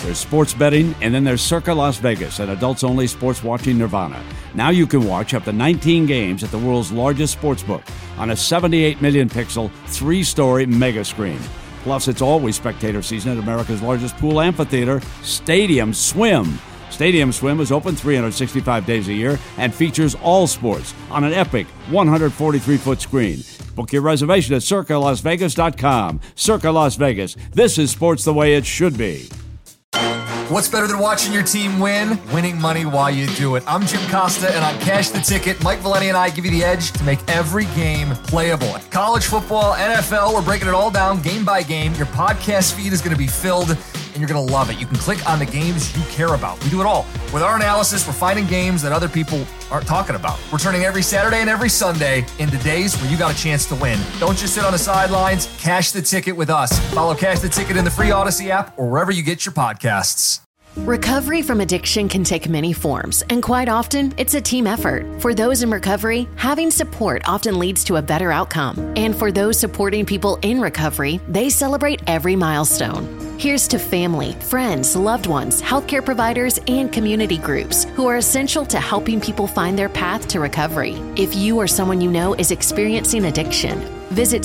There's sports betting, and then there's Circa Las Vegas, an adults-only sports-watching nirvana. Now you can watch up to 19 games at the world's largest sportsbook on a 78 million pixel, 3-story mega screen. Plus, it's always spectator season at America's largest pool amphitheater, Stadium Swim. Stadium Swim is open 365 days a year and features all sports on an epic 143-foot screen. Book your reservation at CircaLasVegas.com. Circa Las Vegas. This is sports the way it should be. What's better than watching your team win? Winning money while you do it. I'm Jim Costa, and on Cash the Ticket, Mike Valenti and I give you the edge to make every game playable. College football, NFL, we're breaking it all down game by game. Your podcast feed is going to be filled, and you're going to love it. You can click on the games you care about. We do it all. With our analysis, we're finding games that other people aren't talking about. We're turning every Saturday and every Sunday into days where you got a chance to win. Don't just sit on the sidelines. Cash the Ticket with us. Follow Cash the Ticket in the free Odyssey app or wherever you get your podcasts. Recovery from addiction can take many forms, and quite often, it's a team effort. For those in recovery, having support often leads to a better outcome. And for those supporting people in recovery, they celebrate every milestone. Here's to family, friends, loved ones, healthcare providers, and community groups who are essential to helping people find their path to recovery. If you or someone you know is experiencing addiction, visit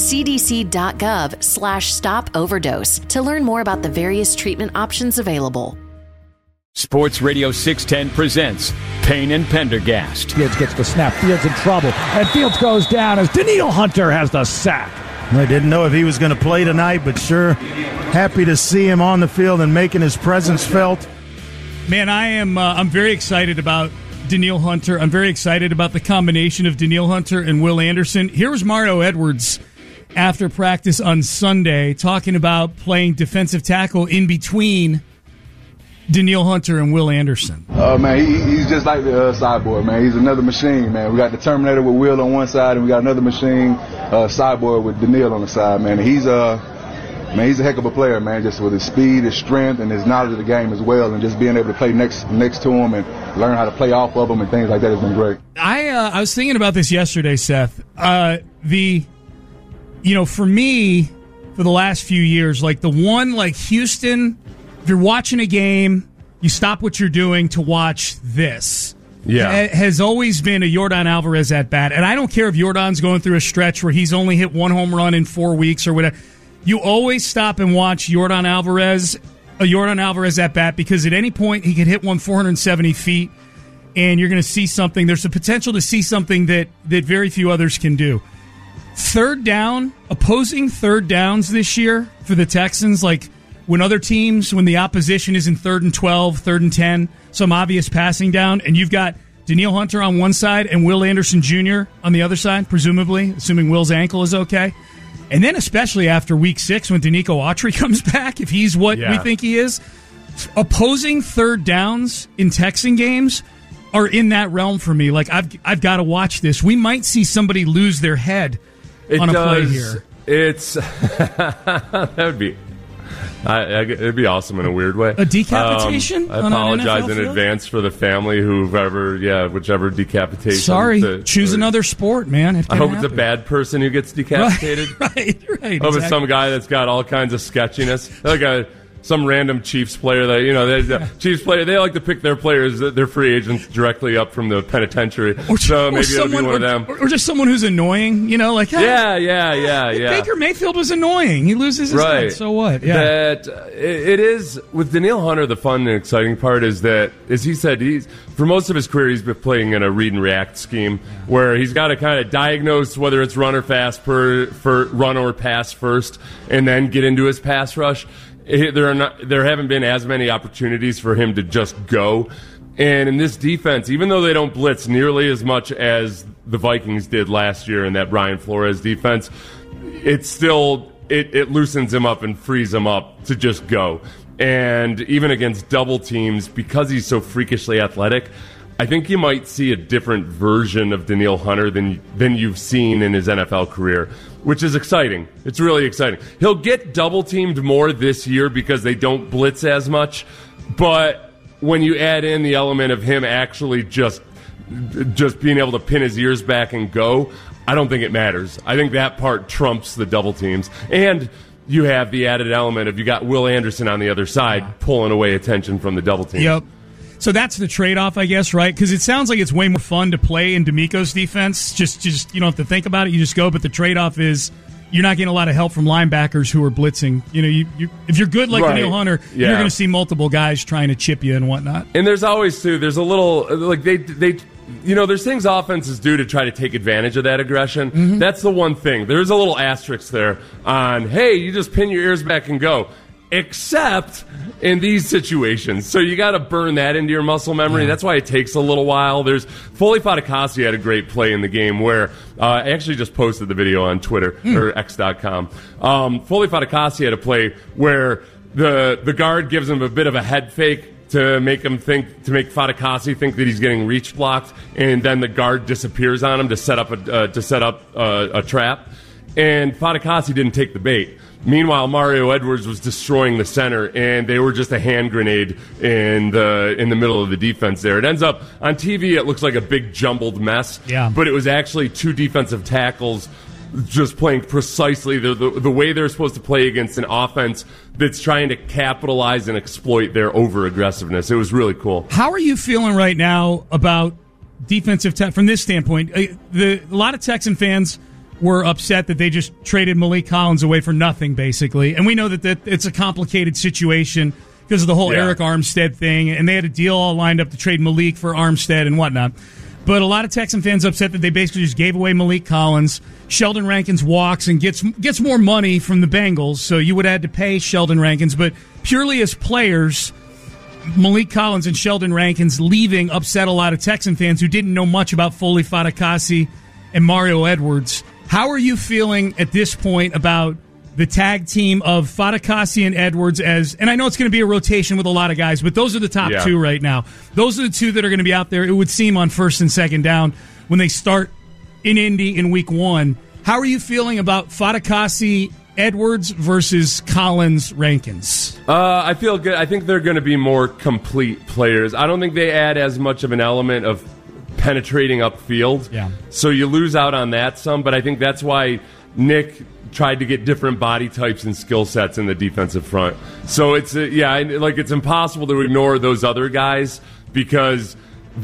cdc.gov/stop overdose to learn more about the various treatment options available. Sports Radio 610 presents Payne and Pendergast. Fields gets the snap. Fields in trouble. And Fields goes down as Danielle Hunter has the sack. I didn't know if he was going to play tonight, but sure happy to see him on the field and making his presence felt. Man, I'm very excited about Danielle Hunter. I'm very excited about the combination of Danielle Hunter and Will Anderson. Here was Mario Edwards after practice on Sunday talking about playing defensive tackle in between Danielle Hunter and Will Anderson. Man, he's just like the Cyborg, man. He's another machine, man. We got the Terminator with Will on one side, and we got another machine, Cyborg with Danielle on the side, man. He's a heck of a player, man, just with his speed, his strength, and his knowledge of the game as well, and just being able to play next to him and learn how to play off of him and things like that has been great. I was thinking about this yesterday, Seth. For me, for the last few years, like the one, like Houston, if you're watching a game, you stop what you're doing to watch this. Yeah. It has always been a Yordan Alvarez at bat. And I don't care if Yordan's going through a stretch where he's only hit one home run in 4 weeks or whatever. You always stop and watch Yordan Alvarez at bat, because at any point he could hit one 470 feet and you're going to see something. There's a potential to see something that very few others can do. Third down, opposing third downs this year for the Texans, like when the opposition is in 3rd and 12, 3rd and 10, some obvious passing down, and you've got Danielle Hunter on one side and Will Anderson Jr. on the other side, presumably, assuming Will's ankle is okay. And then especially after week 6 when Danico Autry comes back, if he's what we think he is, opposing third downs in Texan games are in that realm for me. Like, I've got to watch this. We might see somebody lose their head on a play here. That would be... it'd be awesome in a weird way. A decapitation? I apologize in advance for the family, whichever decapitation. Sorry, choose another sport, man. I hope it's a bad person who gets decapitated. Right. I hope it's some guy that's got all kinds of sketchiness. Like some random Chiefs player Chiefs player, they like to pick their players, their free agents, directly up from the penitentiary. So maybe it'll be one of them. Or just someone who's annoying, like... Yeah. Baker Mayfield was annoying. He loses his head, so what? Yeah. It is, with Danielle Hunter, the fun and exciting part is that, as he said, for most of his career, he's been playing in a read and react scheme where he's got to kind of diagnose whether it's run or pass first, and then get into his pass rush. There haven't been as many opportunities for him to just go. And in this defense, even though they don't blitz nearly as much as the Vikings did last year in that Brian Flores defense, it's still it loosens him up and frees him up to just go. And even against double teams, because he's so freakishly athletic, I think you might see a different version of Danielle Hunter than you've seen in his NFL career, which is exciting. It's really exciting. He'll get double-teamed more this year because they don't blitz as much, but when you add in the element of him actually just being able to pin his ears back and go, I don't think it matters. I think that part trumps the double teams. And you have the added element of you got Will Anderson on the other side pulling away attention from the double team. Yep. So that's the trade-off, I guess, right? Because it sounds like it's way more fun to play in D'Amico's defense. Just you don't have to think about it. You just go. But the trade-off is you're not getting a lot of help from linebackers who are blitzing. You know, if you're good like Danielle Hunter, you're going to see multiple guys trying to chip you and whatnot. And there's always, too, there's a little, like they there's things offenses do to try to take advantage of that aggression. Mm-hmm. That's the one thing. There's a little asterisk there on, hey, you just pin your ears back and go. Except in these situations. So you got to burn that into your muscle memory. Yeah. That's why it takes a little while. Foley Fatukasi had a great play in the game where I actually just posted the video on Twitter or X.com. Foley Fatukasi had a play where the guard gives him a bit of a head fake to make Fatukasi think that he's getting reach blocked, and then the guard disappears on him to set up a trap. And Fatukasi didn't take the bait. Meanwhile, Mario Edwards was destroying the center, and they were just a hand grenade in the middle of the defense there. It ends up, on TV, it looks like a big jumbled mess, but it was actually two defensive tackles just playing precisely the way they're supposed to play against an offense that's trying to capitalize and exploit their over-aggressiveness. It was really cool. How are you feeling right now about defensive from this standpoint? A lot of Texan fans were upset that they just traded Malik Collins away for nothing, basically. And we know that it's a complicated situation because of the whole Eric Armstead thing, and they had a deal all lined up to trade Malik for Armstead and whatnot. But a lot of Texan fans upset that they basically just gave away Malik Collins. Sheldon Rankins walks and gets more money from the Bengals, so you would have had to pay Sheldon Rankins. But purely as players, Malik Collins and Sheldon Rankins leaving upset a lot of Texan fans who didn't know much about Foley Fatukasi and Mario Edwards. How are you feeling at this point about the tag team of Fatukasi and Edwards and I know it's going to be a rotation with a lot of guys, but those are the top two right now. Those are the two that are going to be out there, it would seem, on first and second down when they start in Indy in week 1. How are you feeling about Fatukasi, Edwards versus Collins, Rankins? I feel good. I think they're going to be more complete players. I don't think they add as much of an element of penetrating upfield. Yeah. So you lose out on that some, but I think that's why Nick tried to get different body types and skill sets in the defensive front. So it's it's impossible to ignore those other guys because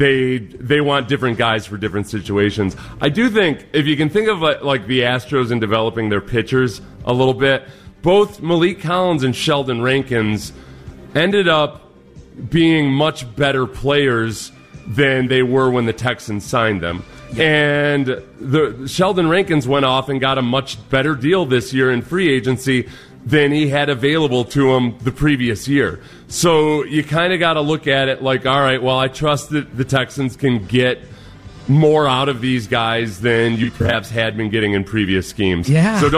they want different guys for different situations. I do think if you can think of like the Astros in developing their pitchers a little bit, both Malik Collins and Sheldon Rankins ended up being much better players than they were when the Texans signed them. And the Sheldon Rankins went off and got a much better deal this year in free agency than he had available to him the previous year. So you kind of got to look at it like, all right, well, I trust that the Texans can get more out of these guys than you perhaps had been getting in previous schemes. Yeah. So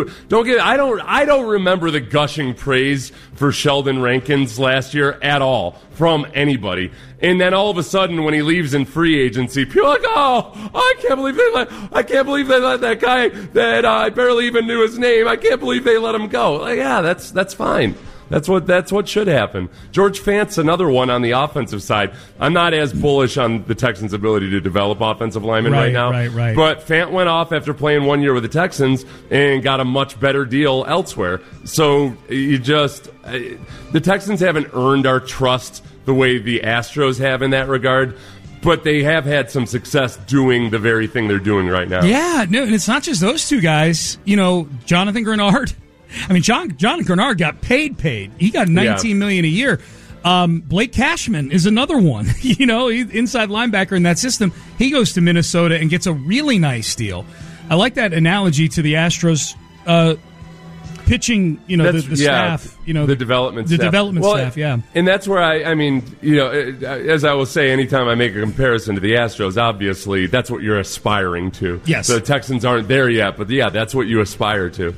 I don't remember the gushing praise for Sheldon Rankins last year at all from anybody. And then all of a sudden when he leaves in free agency, people are like, "Oh, I can't believe they let that guy that I barely even knew his name. I can't believe they let him go." Like, yeah, that's fine. That's what should happen. George Fant's another one on the offensive side. I'm not as bullish on the Texans' ability to develop offensive linemen right now. Right. But Fant went off after playing 1 year with the Texans and got a much better deal elsewhere. So the Texans haven't earned our trust the way the Astros have in that regard. But they have had some success doing the very thing they're doing right now. Yeah, no, and it's not just those two guys. You know, Jonathan Grenard. I mean, John Grenard got paid. He got $19 million a year. Blake Cashman is another one. You know, he's inside linebacker in that system. He goes to Minnesota and gets a really nice deal. I like that analogy to the Astros pitching. You know, the staff. You know, the development staff. Yeah, and that's where I mean, you know, as I will say, anytime I make a comparison to the Astros, obviously that's what you're aspiring to. Yes, the Texans aren't there yet, but yeah, that's what you aspire to.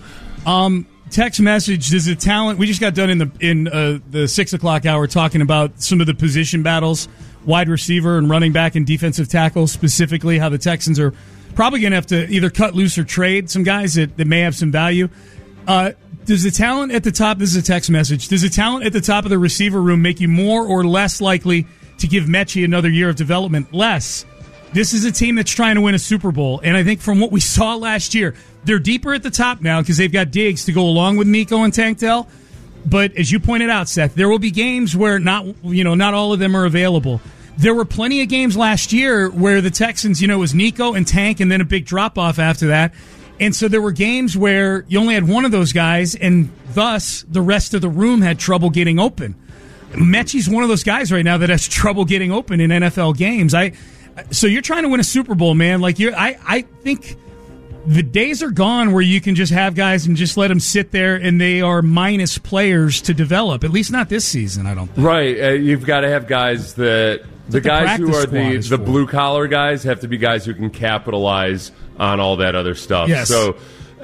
Text message, does the talent, we just got done in the 6 o'clock hour talking about some of the position battles, wide receiver and running back and defensive tackle, specifically how the Texans are probably going to have to either cut loose or trade some guys that may have some value. Does the talent at the top, this is a text message, does the talent at the top of the receiver room make you more or less likely to give Mechie another year of development? Less. This is a team that's trying to win a Super Bowl, and I think from what we saw last year, they're deeper at the top now because they've got Diggs to go along with Miko and Tank Dell. But as you pointed out, Seth, there will be games where not all of them are available. There were plenty of games last year where the Texans, it was Nico and Tank and then a big drop-off after that. And so there were games where you only had one of those guys, and thus the rest of the room had trouble getting open. Mechie's one of those guys right now that has trouble getting open in NFL games. So you're trying to win a Super Bowl, man. I think the days are gone where you can just have guys and just let them sit there and they are minus players to develop. At least not this season, I don't think. Right. You've got to have guys that the guys who are the blue collar guys have to be guys who can capitalize on all that other stuff. Yes. So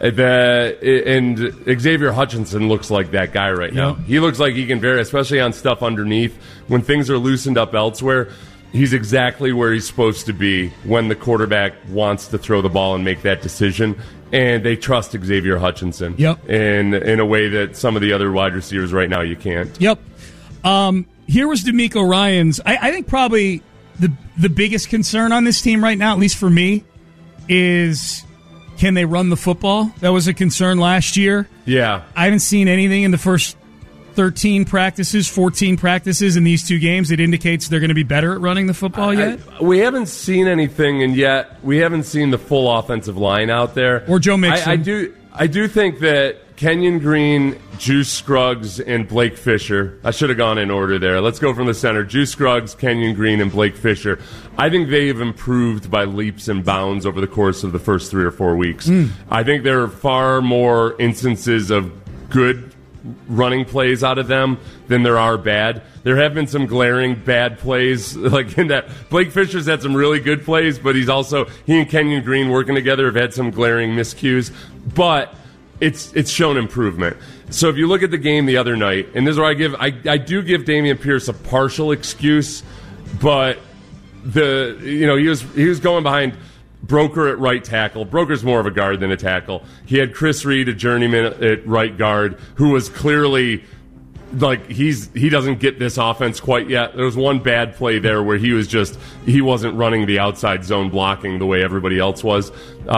and Xavier Hutchinson looks like that guy right now. Yep. He looks like he can vary, especially on stuff underneath when things are loosened up elsewhere. He's exactly where he's supposed to be when the quarterback wants to throw the ball and make that decision. And they trust Xavier Hutchinson in a way that some of the other wide receivers right now you can't. Yep. Here was DeMeco Ryans. I think probably the biggest concern on this team right now, at least for me, is can they run the football? That was a concern last year. Yeah. I haven't seen anything in the first 14 practices in these two games that indicates they're going to be better at running the football yet? We haven't seen anything, and yet we haven't seen the full offensive line out there. Or Joe Mixon. I do think that Kenyon Green, Juice Scruggs, and Blake Fisher, I should have gone in order there. Let's go from the center. Juice Scruggs, Kenyon Green, and Blake Fisher. I think they've improved by leaps and bounds over the course of the first 3 or 4 weeks. I think there are far more instances of good running plays out of them than there are bad. There have been some glaring bad plays, like in that Blake Fisher's had some really good plays, but he and Kenyon Green working together have had some glaring miscues, but it's shown improvement. So if you look at the game the other night, and this is where I do give Dameon Pierce a partial excuse, but he was going behind Broker at right tackle. Broker's more of a guard than a tackle. He had Chris Reed, a journeyman at right guard, who was clearly he doesn't get this offense quite yet. There was one bad play there where he wasn't running the outside zone blocking the way everybody else was.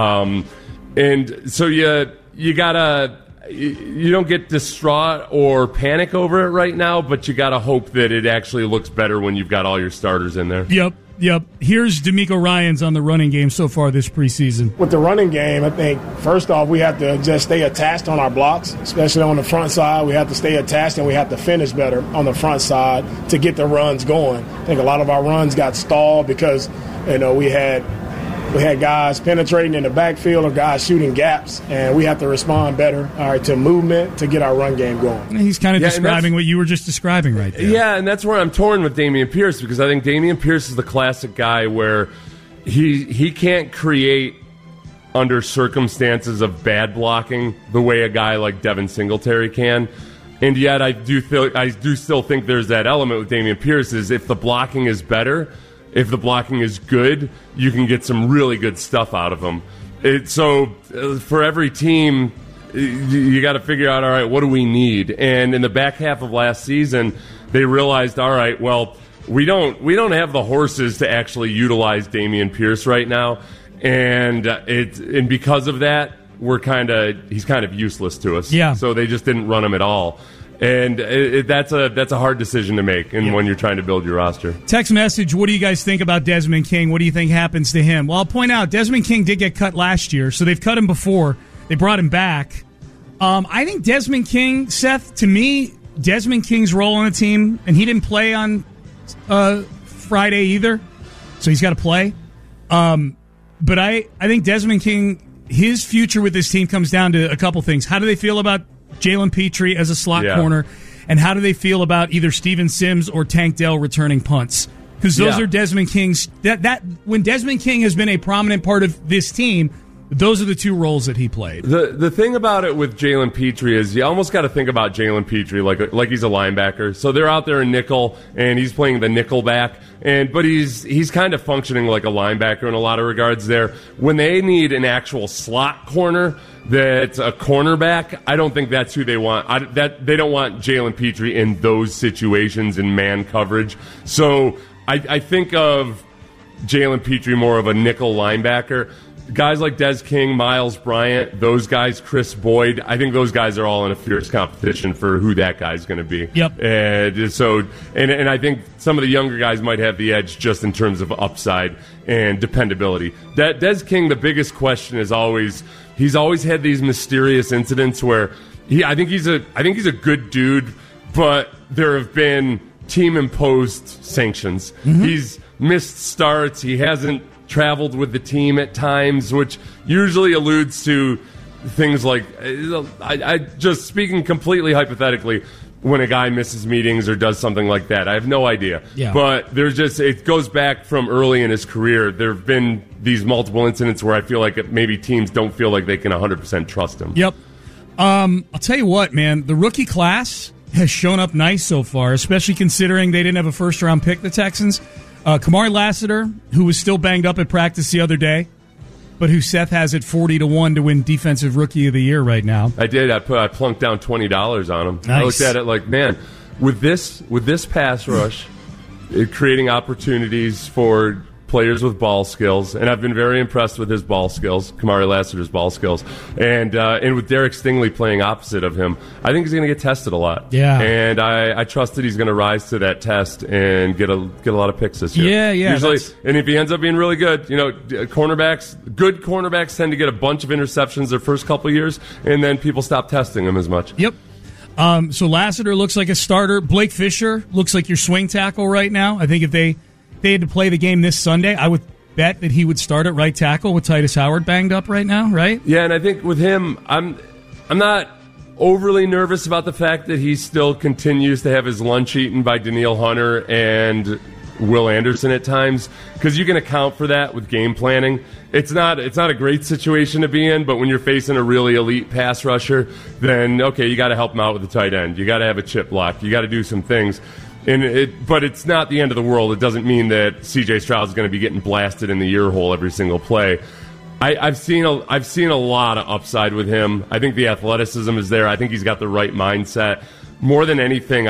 And so you gotta, you don't get distraught or panic over it right now, but you gotta hope that it actually looks better when you've got all your starters in there. Yep. Here's DeMeco Ryans on the running game so far this preseason. With the running game, I think, first off, we have to just stay attached on our blocks, especially on the front side. We have to stay attached, and we have to finish better on the front side to get the runs going. I think a lot of our runs got stalled because, we had guys penetrating in the backfield or guys shooting gaps, and we have to respond better to movement to get our run game going. He's kind of describing what you were just describing right there. Yeah, and that's where I'm torn with Dameon Pierce, because I think Dameon Pierce is the classic guy where he can't create under circumstances of bad blocking the way a guy like Devin Singletary can. And yet I do still think there's that element with Dameon Pierce is if the blocking is better, if the blocking is good, you can get some really good stuff out of them. So for every team, you got to figure out, all right, what do we need? And in the back half of last season, they realized, all right, well, we don't have the horses to actually utilize Dameon Pierce right now, and because of that, he's kind of useless to us. Yeah. So they just didn't run him at all. And that's a hard decision to make when you're trying to build your roster. Text message, what do you guys think about Desmond King? What do you think happens to him? Well, I'll point out, Desmond King did get cut last year, so they've cut him before. They brought him back. I think Desmond King, Seth, to me, Desmond King's role on the team, and he didn't play on Friday either, so he's got to play. But I think Desmond King, his future with this team comes down to a couple things. How do they feel about Jalen Petrie as a slot corner, and how do they feel about either Steven Sims or Tank Dell returning punts? Because those are Desmond King's. That when Desmond King has been a prominent part of this team, those are the two roles that he played. The thing about it with Jalen Petrie is you almost got to think about Jalen Petrie like he's a linebacker. So they're out there in nickel, and he's playing the nickel back, but he's kind of functioning like a linebacker in a lot of regards there. When they need an actual slot corner that's a cornerback, I don't think that's who they want. They don't want Jalen Petrie in those situations in man coverage. So I think of Jalen Petrie more of a nickel linebacker. Guys like Des King, Miles Bryant, those guys, Chris Boyd, I think those guys are all in a fierce competition for who that guy's going to be. Yep. And I think some of the younger guys might have the edge just in terms of upside and dependability. That Des King, the biggest question is he's always had these mysterious incidents where I think he's a good dude, but there have been team-imposed sanctions. Mm-hmm. He's missed starts. He hasn't traveled with the team at times, which usually alludes to things like, I just speaking completely hypothetically, when a guy misses meetings or does something like that. I have no idea. Yeah. But it goes back from early in his career. There have been these multiple incidents where I feel like maybe teams don't feel like they can 100% trust him. Yep. I'll tell you what, man, the rookie class has shown up nice so far, especially considering they didn't have a first-round pick, the Texans. Kamari Lassiter, who was still banged up at practice the other day, but who Seth has at 40-1 to win Defensive Rookie of the Year right now. I did. I plunked down $20 on him. Nice. I looked at it like, man, with this pass rush, creating opportunities for players with ball skills, and I've been very impressed with his ball skills, Kamari Lassiter's ball skills, and with Derek Stingley playing opposite of him, I think he's going to get tested a lot. Yeah, and I trust that he's going to rise to that test and get a lot of picks this year. Yeah. Usually, and if he ends up being really good, good cornerbacks tend to get a bunch of interceptions their first couple of years, and then people stop testing them as much. Yep. So Lassiter looks like a starter. Blake Fisher looks like your swing tackle right now. I think if they had to play the game this Sunday, I would bet that he would start at right tackle with Titus Howard banged up right now, right? Yeah, and I think with him, I'm not overly nervous about the fact that he still continues to have his lunch eaten by Danielle Hunter and Will Anderson at times, because you can account for that with game planning. It's not a great situation to be in, but when you're facing a really elite pass rusher, then okay, you got to help him out with the tight end. You got to have a chip block. You got to do some things. But it's not the end of the world. It doesn't mean that C.J. Stroud is going to be getting blasted in the ear hole every single play. I've seen a lot of upside with him. I think the athleticism is there. I think he's got the right mindset. More than anything,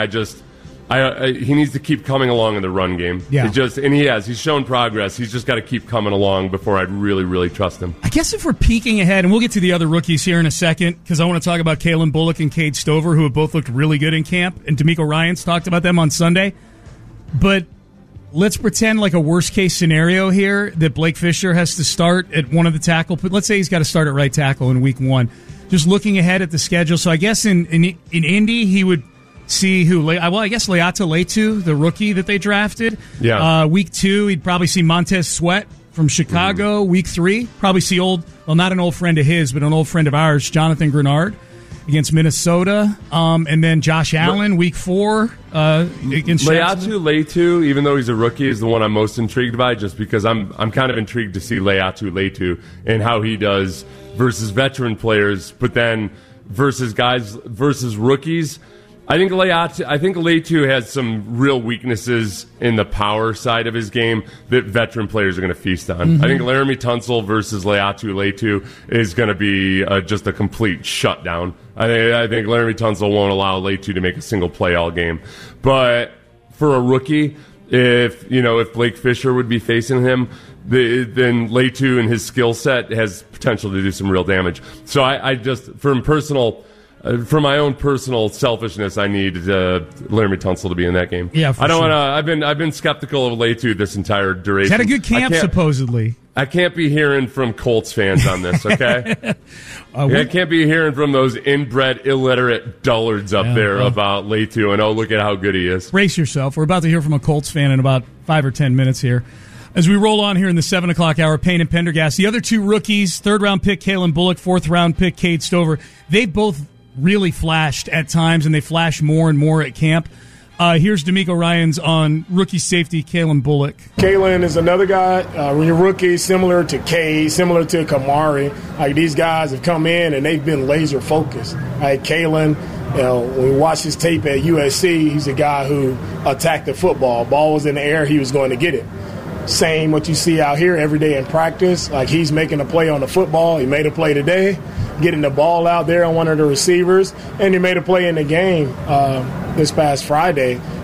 he needs to keep coming along in the run game. Yeah. And he has. He's shown progress. He's just got to keep coming along before I'd really, really trust him. I guess if we're peeking ahead, and we'll get to the other rookies here in a second, because I want to talk about Kalen Bullock and Cade Stover, who have both looked really good in camp, and D'Amico Ryans talked about them on Sunday. But let's pretend like a worst-case scenario here that Blake Fisher has to start at one of the tackle. Let's say he's got to start at right tackle in Week 1. Just looking ahead at the schedule. So I guess in Indy, he would see I guess Leatu Letu, the rookie that they drafted. Yeah. Week 2, he'd probably see Montez Sweat from Chicago. Week 3, probably see not an old friend of his, but an old friend of ours, Jonathan Grenard against Minnesota. And then Josh Allen, Week 4 against Leatu Letu, even though he's a rookie, is the one I'm most intrigued by, just because I'm kind of intrigued to see Leatu Letu and how he does versus veteran players, but then versus rookies. I think Leatu has some real weaknesses in the power side of his game that veteran players are going to feast on. Mm-hmm. I think Laramie Tunsil versus Leatu is going to be just a complete shutdown. I think Laramie Tunsil won't allow Leatu to make a single play all game. But for a rookie, if Blake Fisher would be facing him, then Leatu and his skill set has potential to do some real damage. So I just, for my own personal selfishness, I need Laramie Tunsil to be in that game. Yeah, I don't want to. I've been skeptical of Leatu this entire duration. He's had a good camp, supposedly. I can't be hearing from Colts fans on this, okay? I can't be hearing from those inbred, illiterate dullards up there about Leatu and, look at how good he is. Brace yourself. We're about to hear from a Colts fan in about 5 or 10 minutes here. As we roll on here in the 7 o'clock hour, Payne and Pendergast, the other two rookies, third-round pick Kalen Bullock, fourth-round pick Cade Stover, they both really flashed at times, and they flash more and more at camp. Here's D'Amico Ryans on rookie safety Kalen Bullock. Kalen is another guy, when you're rookie, similar to Cade, similar to Kamari. Like, these guys have come in and they've been laser focused. Like Kalen, when we watch his tape at USC, he's a guy who attacked the football. Ball was in the air, he was going to get it. Same what you see out here every day in practice. Like, he's making a play on the football. He made a play today, getting the ball out there on one of the receivers, and he made a play in the game this past Friday,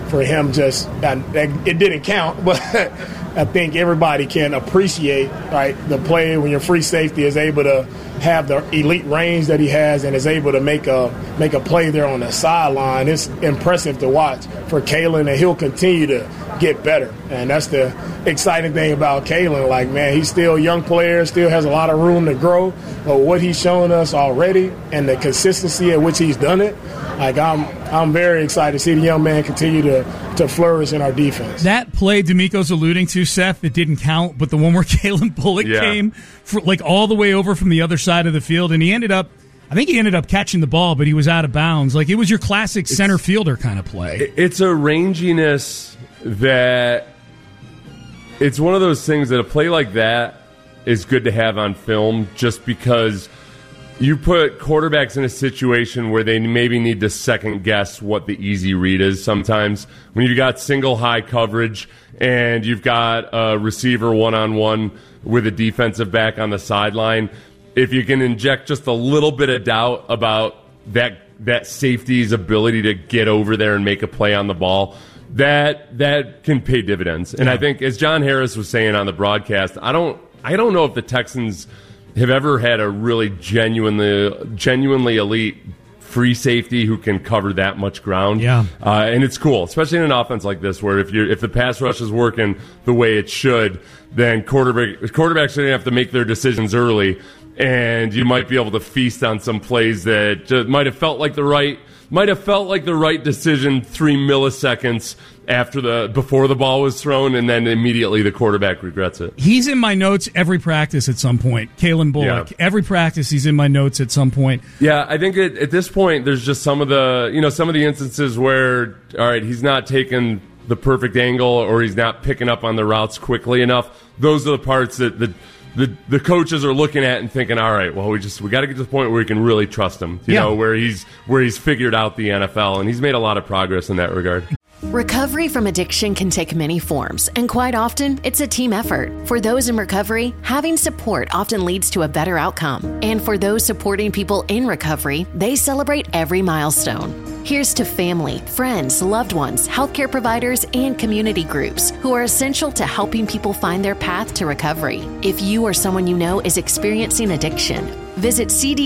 for him it didn't count, but I think everybody can appreciate, right, the play when your free safety is able to have the elite range that he has and is able to make a play there on the sideline. It's impressive to watch for Kalen, and he'll continue to get better. And that's the exciting thing about Kalen. Like, man, he's still a young player, still has a lot of room to grow, but what he's shown us already and the consistency at which he's done it, like, I'm very excited to see the young man continue to flourish in our defense. That play D'Amico's alluding to, Seth, it didn't count, but the one where Kalen Bullock came all the way over from the other side of the field, and he ended up catching the ball, but he was out of bounds. Like, it was your classic center fielder kind of play. It's a ranginess that it's one of those things that a play like that is good to have on film, just because you put quarterbacks in a situation where they maybe need to second guess what the easy read is sometimes. When you've got single high coverage and you've got a receiver one-on-one with a defensive back on the sideline, if you can inject just a little bit of doubt about that safety's ability to get over there and make a play on the ball, that can pay dividends. And I think, as John Harris was saying on the broadcast, I don't know if the Texans have ever had a really genuinely elite free safety who can cover that much ground. Yeah. And it's cool, especially in an offense like this, where if the pass rush is working the way it should, then quarterbacks shouldn't have to make their decisions early, and you might be able to feast on some plays that just might have felt like the right decision 3 milliseconds before the ball was thrown, and then immediately the quarterback regrets it. He's in my notes every practice at some point. Kalen Bullock. Yeah. Every practice he's in my notes at some point. Yeah, I think at this point there's just some of the instances where, all right, he's not taking the perfect angle or he's not picking up on the routes quickly enough. Those are the parts that the coaches are looking at and thinking, all right, well, we got to get to the point where we can really trust him, you know, where he's figured out the NFL, and he's made a lot of progress in that regard. Recovery from addiction can take many forms, and quite often, it's a team effort. For those in recovery, having support often leads to a better outcome. And for those supporting people in recovery, they celebrate every milestone. Here's to family, friends, loved ones, healthcare providers, and community groups who are essential to helping people find their path to recovery. If you or someone you know is experiencing addiction, visit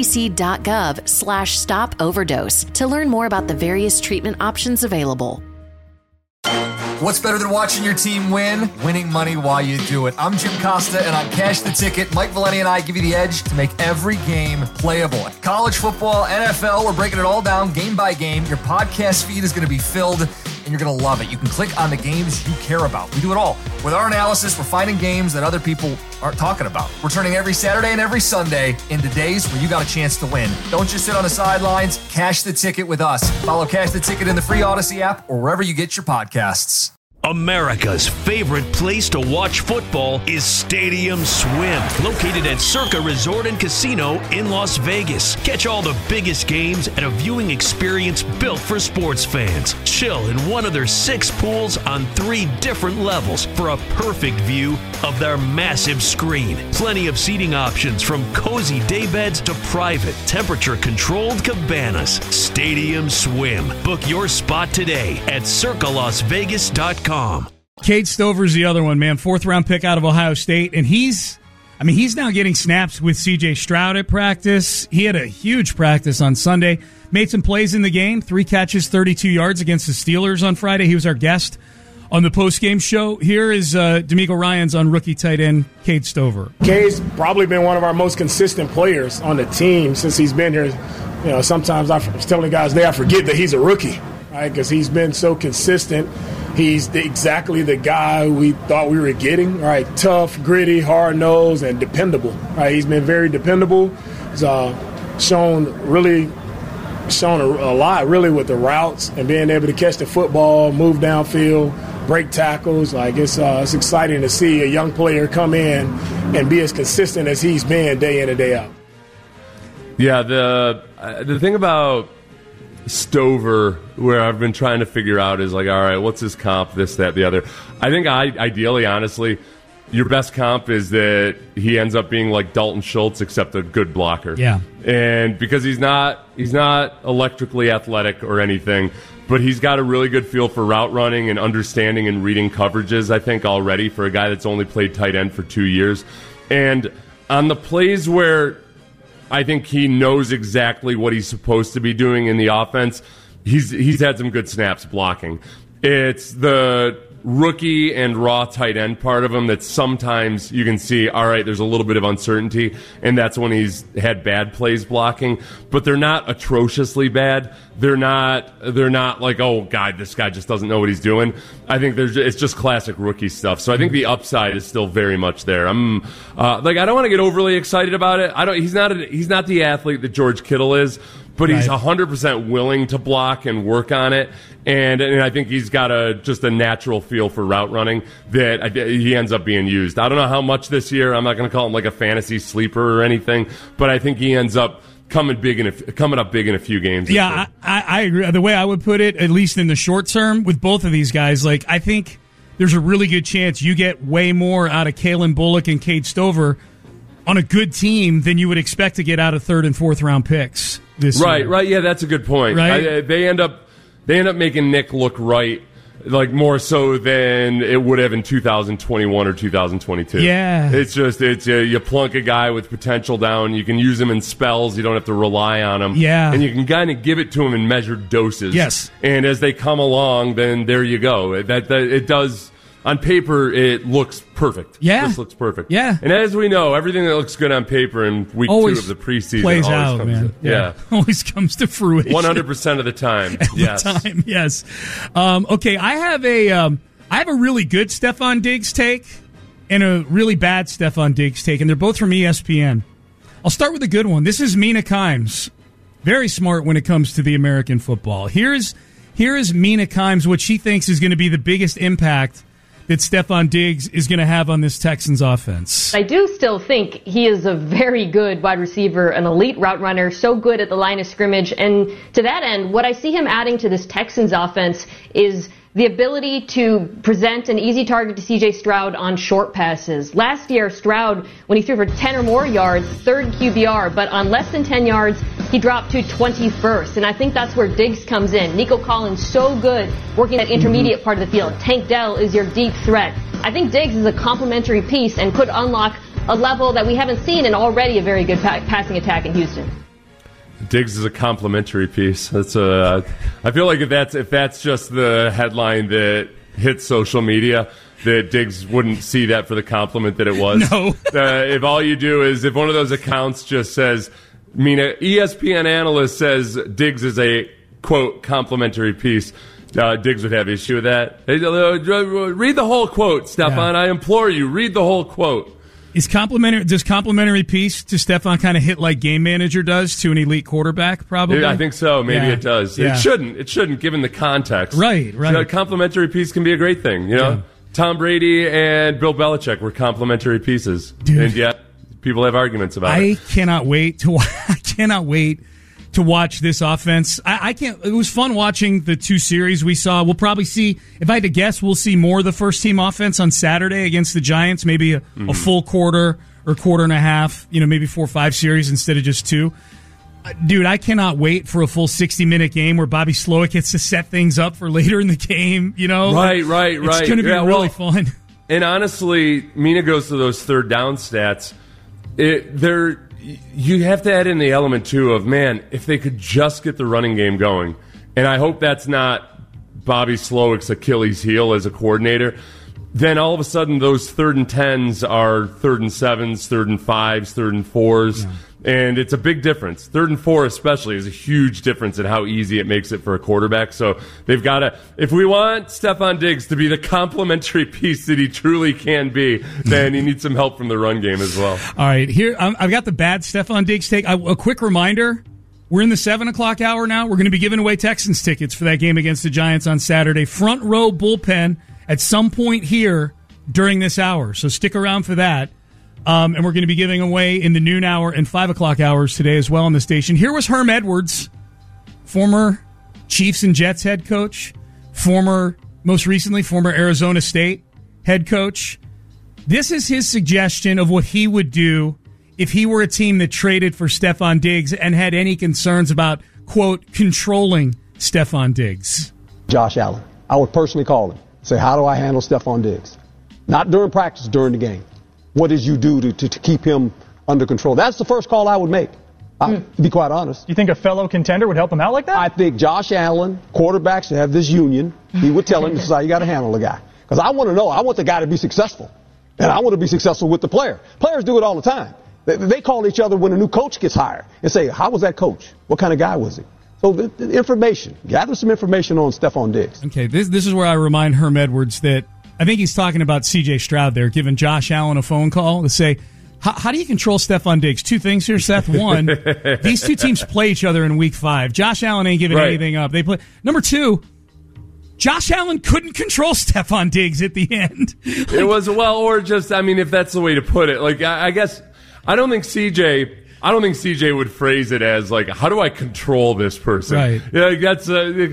cdc.gov/stop overdose to learn more about the various treatment options available. What's better than watching your team win? Winning money while you do it. I'm Jim Costa, and on Cash the Ticket, Mike Valenti and I give you the edge to make every game playable. College football, NFL, we're breaking it all down game by game. Your podcast feed is going to be filled, and you're going to love it. You can click on the games you care about. We do it all. With our analysis, we're finding games that other people aren't talking about. We're turning every Saturday and every Sunday into days where you got a chance to win. Don't just sit on the sidelines. Cash the Ticket with us. Follow Cash the Ticket in the free Odyssey app or wherever you get your podcasts. America's favorite place to watch football is Stadium Swim, located at Circa Resort and Casino in Las Vegas. Catch all the biggest games at a viewing experience built for sports fans. Chill in one of their 6 pools on 3 different levels for a perfect view of their massive screen. Plenty of seating options, from cozy daybeds to private, temperature-controlled cabanas. Stadium Swim. Book your spot today at circalasvegas.com. Cade Stover's the other one, man. 4th-round pick out of Ohio State, and he's now getting snaps with C.J. Stroud at practice. He had a huge practice on Sunday. Made some plays in the game. 3 catches, 32 yards against the Steelers on Friday. He was our guest on the postgame show. Here is D'Amico Ryans on rookie tight end Cade Stover. Cade's probably been one of our most consistent players on the team since he's been here. You know, sometimes I was telling guys today I forget that he's a rookie, right? Because he's been so consistent. He's exactly the guy we thought we were getting, right? Tough, gritty, hard-nosed, and dependable, right? He's been very dependable. He's shown a lot, really, with the routes and being able to catch the football, move downfield, break tackles. Like, it's exciting to see a young player come in and be as consistent as he's been day in and day out. Yeah, the thing about Stover, where I've been trying to figure out, is like, all right, what's his comp, this, that, the other. I think ideally, honestly, your best comp is that he ends up being like Dalton Schultz, except a good blocker. Yeah. And because he's not electrically athletic or anything, but he's got a really good feel for route running and understanding and reading coverages, I think, already for a guy that's only played tight end for 2 years. And on the plays where I think he knows exactly what he's supposed to be doing in the offense, he's had some good snaps blocking. It's the rookie and raw tight end part of him that sometimes you can see, all right, there's a little bit of uncertainty, and that's when he's had bad plays blocking. But they're not atrociously bad. They're not like, oh, God, this guy just doesn't know what he's doing. I think it's just classic rookie stuff. So I think the upside is still very much there. I don't want to get overly excited about it. He's not the athlete that George Kittle is, but he's 100% willing to block and work on it. And I think he's got just a natural feel for route running that he ends up being used. I don't know how much this year. I'm not going to call him like a fantasy sleeper or anything, but I think he ends up coming up big in a few games. Yeah, I agree. The way I would put it, at least in the short term, with both of these guys, like I think there's a really good chance you get way more out of Kalen Bullock and Cade Stover on a good team than you would expect to get out of 3rd and 4th round picks this year. Right. Yeah, that's a good point. Right? They end up making Nick look right, like more so than it would have in 2021 or 2022. Yeah. It's you plunk a guy with potential down. You can use him in spells. You don't have to rely on him. Yeah. And you can kind of give it to him in measured doses. Yes. And as they come along, then there you go. It does. On paper, it looks perfect. Yeah. It just looks perfect. Yeah. And as we know, everything that looks good on paper in week always 2 of the preseason plays always out, comes man. Yeah. Always comes to fruition. 100% of the time. Yes. Yes. Okay, I have a really good Stephon Diggs take and a really bad Stephon Diggs take, and they're both from ESPN. I'll start with the good one. This is Mina Kimes. Very smart when it comes to the American football. Here is Mina Kimes, what she thinks is going to be the biggest impact that Stephon Diggs is going to have on this Texans offense. I do still think he is a very good wide receiver, an elite route runner, so good at the line of scrimmage. And to that end, what I see him adding to this Texans offense is the ability to present an easy target to C.J. Stroud on short passes. Last year, Stroud, when he threw for 10 or more yards, 3rd QBR, but on less than 10 yards, he dropped to 21st. And I think that's where Diggs comes in. Nico Collins, so good working that intermediate part of the field. Tank Dell is your deep threat. I think Diggs is a complementary piece and could unlock a level that we haven't seen in already a very good passing attack in Houston. Diggs is a complimentary piece. That's I feel like if that's just the headline that hits social media, that Diggs wouldn't see that for the compliment that it was. No. If all you do is if one of those accounts just says, ESPN analyst says Diggs is a quote complimentary piece, Diggs would have issue with that. Read the whole quote, Stephon. Yeah. I implore you, read the whole quote. Does complimentary piece to Stephon kind of hit like Game Manager does to an elite quarterback, probably? Yeah, I think so. Maybe it does. Yeah. It shouldn't, given the context. Right. So a complimentary piece can be a great thing. You know, yeah. Tom Brady and Bill Belichick were complimentary pieces. Dude. And yet people have arguments about it. I cannot wait to watch this offense. It was fun watching the 2 series we saw. We'll probably see, if I had to guess, we'll see more of the first team offense on Saturday against the Giants, maybe a full quarter or quarter and a half, maybe 4 or 5 series instead of just 2. Dude, I cannot wait for a full 60-minute game where Bobby Slowick gets to set things up for later in the game, Right. It's going to be really fun. And honestly, Mina goes to those 3rd down stats. You have to add in the element, too, of, man, if they could just get the running game going. And I hope that's not Bobby Slowick's Achilles heel as a coordinator. Then all of a sudden, those 3rd and 10s are 3rd and 7s, 3rd and 5s, 3rd and 4s. Yeah. And it's a big difference. 3rd and 4 especially is a huge difference in how easy it makes it for a quarterback. So they've got to, if we want Stephon Diggs to be the complementary piece that he truly can be, then he needs some help from the run game as well. All right, here I've got the bad Stephon Diggs take. A quick reminder, we're in the 7 o'clock hour now. We're going to be giving away Texans tickets for that game against the Giants on Saturday. Front row bullpen at some point here during this hour. So stick around for that. And we're going to be giving away in the noon hour and 5 o'clock hours today as well on the station. Here was Herm Edwards, former Chiefs and Jets head coach, most recently, former Arizona State head coach. This is his suggestion of what he would do if he were a team that traded for Stephon Diggs and had any concerns about, quote, controlling Stephon Diggs. Josh Allen. I would personally call him. Say, how do I handle Stephon Diggs? Not during practice, during the game. What did you do to keep him under control? That's the first call I would make. To be quite honest. You think a fellow contender would help him out like that? I think Josh Allen, quarterbacks should have this union. He would tell him this is how you got to handle a guy. Because I want to know. I want the guy to be successful. And I want to be successful with the player. Players do it all the time. They call each other when a new coach gets hired and say, how was that coach? What kind of guy was he? So the information. Gather some information on Stephon Diggs. Okay, this is where I remind Herm Edwards that I think he's talking about C.J. Stroud there, giving Josh Allen a phone call to say, how do you control Stephon Diggs? Two things here, Seth. One, these two teams play each other in Week 5. Josh Allen ain't giving anything up. They play. Number two, Josh Allen couldn't control Stephon Diggs at the end. It was, or just, if that's the way to put it. I guess, I don't think CJ would phrase it as how do I control this person? Right. Yeah, that's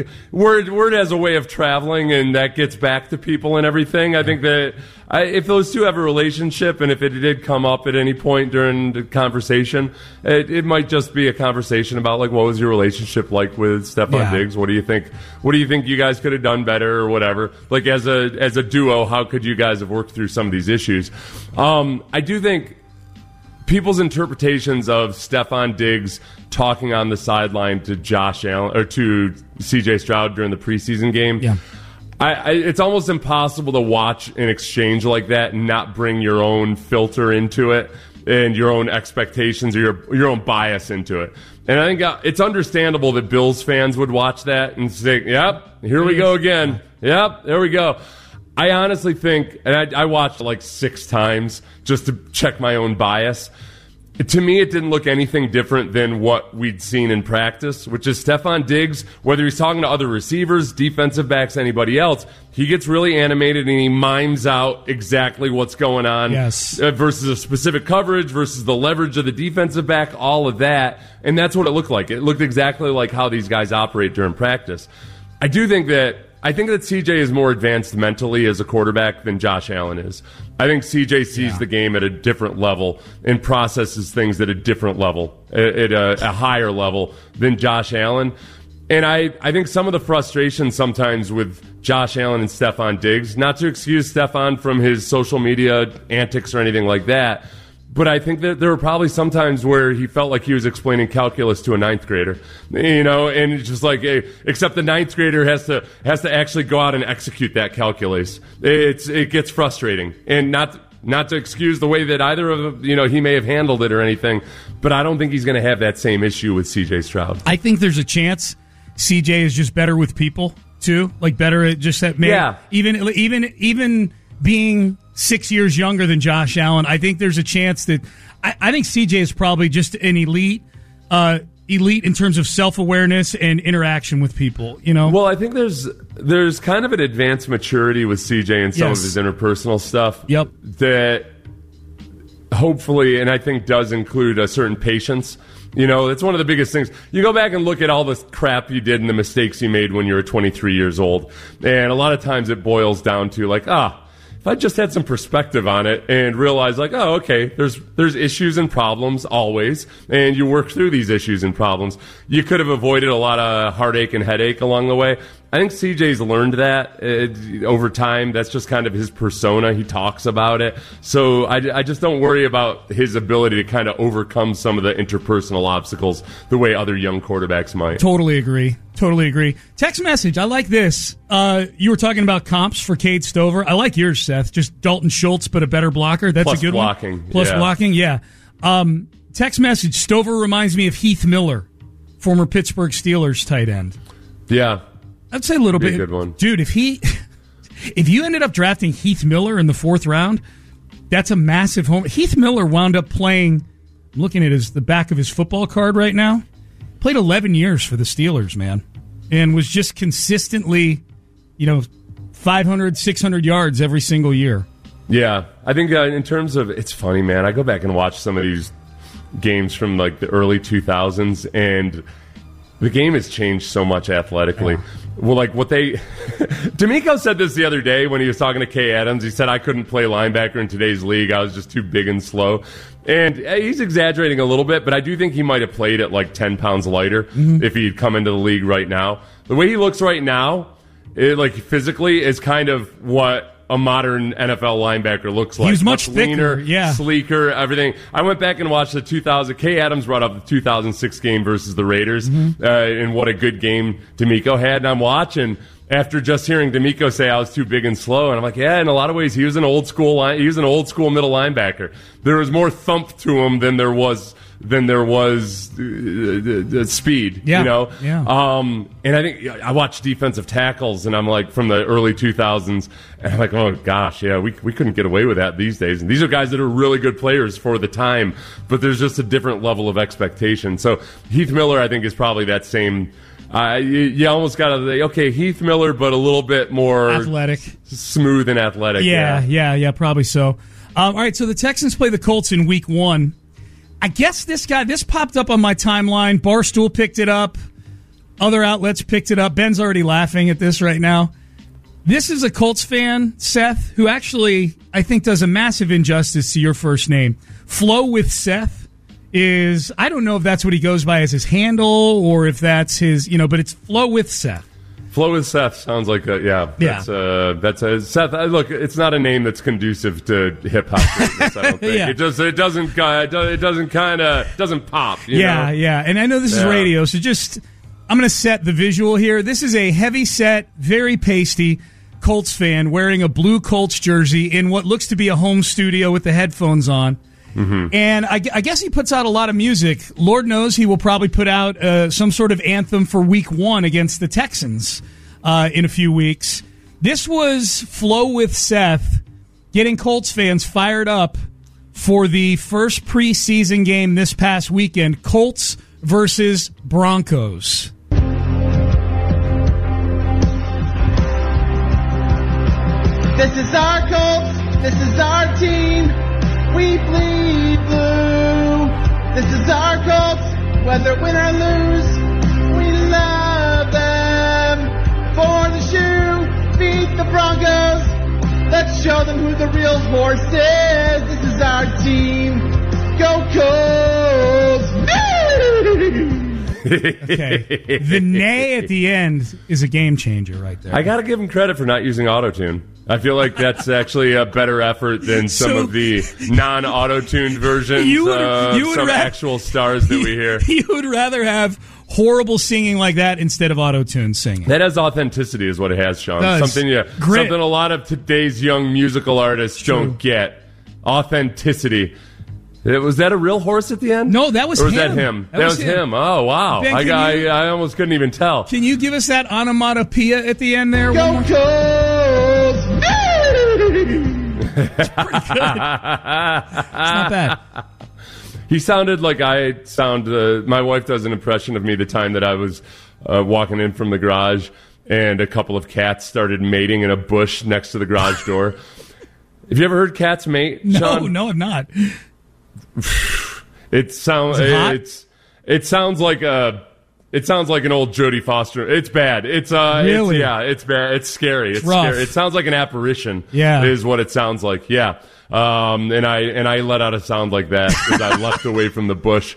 word has a way of traveling, and that gets back to people and everything. I think that if those two have a relationship, and if it did come up at any point during the conversation, it might just be a conversation about what was your relationship like with Stephon Diggs? What do you think? What do you think you guys could have done better, or whatever? As a duo, how could you guys have worked through some of these issues? I do think people's interpretations of Stephon Diggs talking on the sideline to Josh Allen or to C.J. Stroud during the preseason game. Yeah. It's almost impossible to watch an exchange like that and not bring your own filter into it and your own expectations or your own bias into it. And I think it's understandable that Bills fans would watch that and say, yep, here we go again. Yep, there we go. I honestly think, and I watched 6 times just to check my own bias. To me, it didn't look anything different than what we'd seen in practice, which is Stephon Diggs, whether he's talking to other receivers, defensive backs, anybody else, he gets really animated and he mimes out exactly what's going on versus a specific coverage, versus the leverage of the defensive back, all of that. And that's what it looked like. It looked exactly like how these guys operate during practice. I think that CJ is more advanced mentally as a quarterback than Josh Allen is. I think CJ sees the game at a different level and processes things at a different level, at a higher level than Josh Allen. And I think some of the frustration sometimes with Josh Allen and Stephon Diggs, not to excuse Stephon from his social media antics or anything like that, but I think that there were probably some times where he felt like he was explaining calculus to a 9th grader, and it's just except the 9th grader has to actually go out and execute that calculus. It gets frustrating, and not to excuse the way that either of he may have handled it or anything, but I don't think he's going to have that same issue with C.J. Stroud. I think there's a chance C.J. is just better with people too, better at just that. Even being 6 years younger than Josh Allen, I think there's a chance that I think CJ is probably just an elite in terms of self-awareness and interaction with people. Well, I think there's kind of an advanced maturity with CJ and some of his interpersonal stuff. Yep. That hopefully, and I think does include a certain patience. That's one of the biggest things. You go back and look at all the crap you did and the mistakes you made when you were 23 years old, and a lot of times it boils down to if I just had some perspective on it and realized okay, there's issues and problems always, and you work through these issues and problems, you could have avoided a lot of heartache and headache along the way. I think CJ's learned that over time. That's just kind of his persona. He talks about it. So I just don't worry about his ability to kind of overcome some of the interpersonal obstacles the way other young quarterbacks might. Totally agree. Text message. I like this. You were talking about comps for Cade Stover. I like yours, Seth. Just Dalton Schultz, but a better blocker. That's plus a good blocking. one. Plus blocking. Yeah. Text message. Stover reminds me of Heath Miller, former Pittsburgh Steelers tight end. Yeah. I'd say a little bit. A good one. Dude, if you ended up drafting Heath Miller in the 4th round, that's a massive home. Heath Miller wound up playing, I'm looking at the back of his football card right now, played 11 years for the Steelers, man, and was just consistently, 500, 600 yards every single year. Yeah. I think in terms of, it's funny, man, I go back and watch some of these games from the early 2000s, and the game has changed so much athletically. Yeah. Well, D'Amico said this the other day when he was talking to Kay Adams. He said, I couldn't play linebacker in today's league. I was just too big and slow. And he's exaggerating a little bit, but I do think he might have played at 10 pounds lighter if he'd come into the league right now. The way he looks right now, physically is kind of what a modern NFL linebacker looks like. He was much thicker, leaner, sleeker, everything. I went back and watched the 2000. Kay Adams brought up the 2006 game versus the Raiders, and what a good game D'Amico had. And I'm watching after just hearing D'Amico say I was too big and slow, and I'm like, yeah, in a lot of ways he was an old school middle linebacker. There was more thump to him than there was speed, Yeah. And I think I watched defensive tackles, and I'm like, from the early 2000s, and I'm like, oh gosh, yeah, we couldn't get away with that these days. And these are guys that are really good players for the time, but there's just a different level of expectation. So Heath Miller, I think, is probably that same. You almost got to say, okay, Heath Miller, but a little bit more athletic, smooth and athletic. Yeah, probably so. All right, so the Texans play the Colts in Week 1. I guess this popped up on my timeline. Barstool picked it up. Other outlets picked it up. Ben's already laughing at this right now. This is a Colts fan, Seth, who actually, I think, does a massive injustice to your first name. Flow with Seth is, I don't know if that's what he goes by as his handle or if that's his, but it's Flow with Seth. Flow with Seth sounds like that's Seth. Look, it's not a name that's conducive to hip hop greatness. I don't think Yeah. it doesn't pop. You know? And I know this is radio, so I'm going to set the visual here. This is a heavy set, very pasty Colts fan wearing a blue Colts jersey in what looks to be a home studio with the headphones on. Mm-hmm. And I guess he puts out a lot of music. Lord knows he will probably put out some sort of anthem for Week 1 against the Texans in a few weeks. This was Flow with Seth getting Colts fans fired up for the first preseason game this past weekend, Colts versus Broncos. This is our Colts. This is our team. We bleed blue. This is our Colts. Whether win or lose, we love them. For the shoe, beat the Broncos. Let's show them who the real horse is. This is our team. Go Colts! Okay. The nay at the end is a game changer right there. I got to give him credit for not using autotune. I feel like that's actually a better effort than some of the non-auto-tuned versions of some actual stars that we hear. You would rather have horrible singing like that instead of auto-tune singing. That has authenticity is what it has, Sean. Something a lot of today's young musical artists don't get. Authenticity. Was that a real horse at the end? No, that was him. Or was him. that him? That was him. Oh, wow. Ben, I almost couldn't even tell. Can you give us that onomatopoeia at the end there? Go Colts! It's pretty good. It's not bad. He sounded like I sound. My wife does an impression of me the time that I was walking in from the garage and a couple of cats started mating in a bush next to the garage door. Have you ever heard cats mate, Sean? No, I've not. It sounds like an old Jodie Foster. It's bad. It's really? It's bad. It's scary. It's rough. scary. It sounds like an apparition. Yeah, is what it sounds like. Yeah. And I let out a sound like that as I left away from the bush.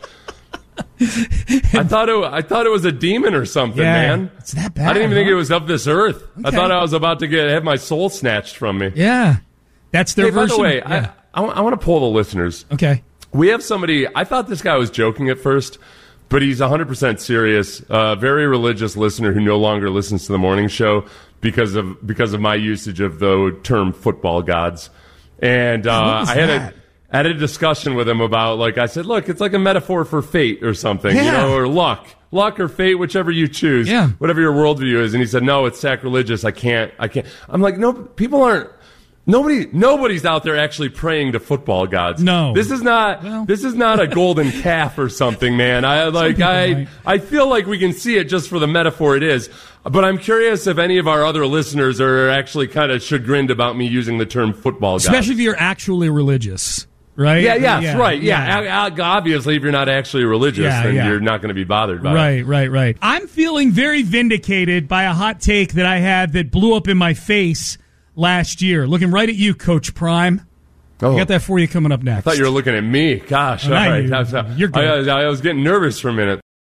I thought it was a demon or something, man. It's that bad. I didn't even think it was of this earth. Okay. I thought I was about to have my soul snatched from me. Yeah, that's their version. By the way, I want to poll the listeners. Okay. We have somebody, I thought this guy was joking at first, but he's 100% serious. Very religious listener who no longer listens to the morning show because of my usage of the term football gods. And I had a discussion with him about, like, I said, look, it's like a metaphor for fate or something, or luck or fate, whichever you choose, whatever your worldview is. And he said, no, it's sacrilegious. I can't. I'm like, no, people aren't. Nobody's out there actually praying to football gods. No, this is not a golden calf or something, man. I feel like we can see it just for the metaphor it is. But I'm curious if any of our other listeners are actually kind of chagrined about me using the term football gods. Especially if you're actually religious, right? Yeah. Obviously, if you're not actually religious, then you're not going to be bothered by it. Right. I'm feeling very vindicated by a hot take that I had that blew up in my face last year. Looking right at you, Coach Prime. I got that for you coming up next. I thought you were looking at me. Gosh, all right. You're good. I was getting nervous for a minute.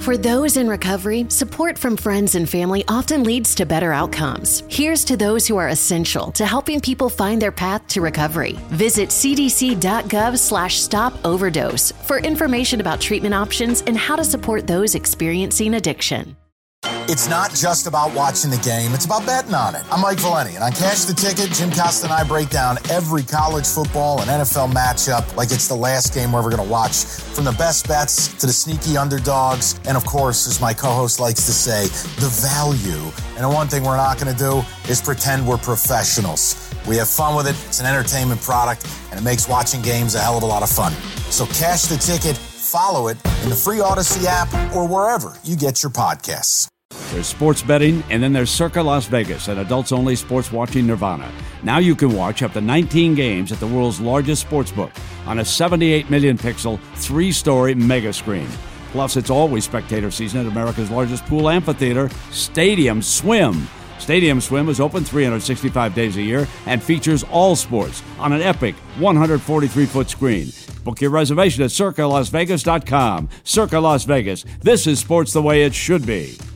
For those in recovery, support from friends and family often leads to better outcomes. Here's to those who are essential to helping people find their path to recovery. Visit cdc.gov/stop-overdose for information about treatment options and how to support those experiencing addiction. It's not just about watching the game, it's about betting on it. I'm Mike Valeni, and on Cash the Ticket, Jim Costa and I break down every college football and NFL matchup like it's the last game we're ever going to watch. From the best bets to the sneaky underdogs, and of course, as my co-host likes to say, the value. And the one thing we're not going to do is pretend we're professionals. We have fun with it, it's an entertainment product, and it makes watching games a hell of a lot of fun. So Cash the Ticket, follow it in the free Odyssey app or wherever you get your podcasts. There's sports betting, and then there's Circa Las Vegas, an adults-only sports watching nirvana. Now you can watch up to 19 games at the world's largest sportsbook on a 78 million pixel, 3-story mega screen. Plus, it's always spectator season at America's largest pool amphitheater, Stadium Swim. Stadium Swim is open 365 days a year and features all sports on an epic 143-foot screen. Book your reservation at CircaLasVegas.com. Circa Las Vegas. This is sports the way it should be.